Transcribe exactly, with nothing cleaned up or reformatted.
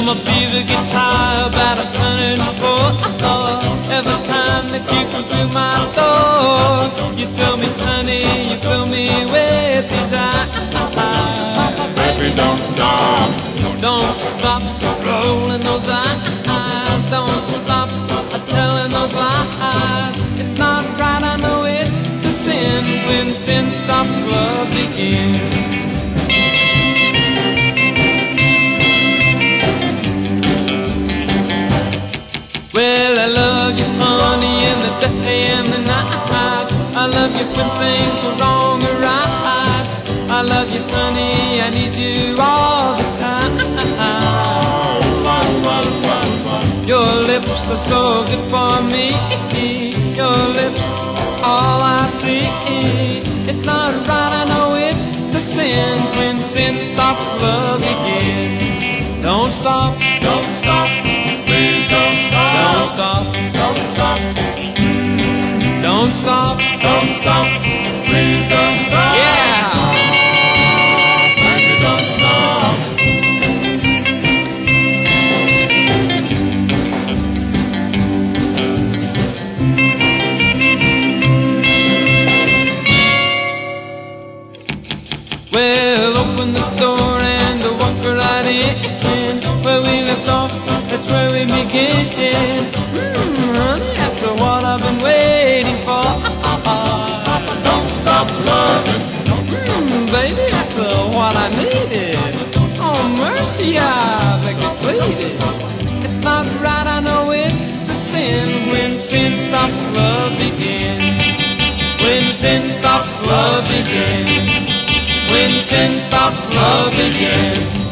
my beaver gets high about a hundred and four. Every time that you come through my door, you fill me, honey, you fill me with desire. Baby, don't stop. Don't stop rolling those eyes. Don't stop telling those lies. It's not right, I know it's a sin. When sin stops, love begins. Well, I love you, honey, in the day and the night. I love you when things are wrong or right. I love you, honey, I need you all the time. Your lips are so good for me. Your lips, all I see. It's not right, I know it's a sin. When sin stops, love begins. Don't stop, Don't stop. Please don't stop. don't stop, Don't stop. don't stop. Don't stop. Please don't stop. Yeah! Baby, don't stop. Well, open the door and walk right in. Where we left off, that's where we begin. Mmm, honey, that's what I've been waiting for. Don't stop loving. Mmm, baby, that's what I needed. Oh, mercy, I beg you pleaded. It's not right, I know it's a sin. When sin stops, love begins. When sin stops, love begins. When sin stops, love begins.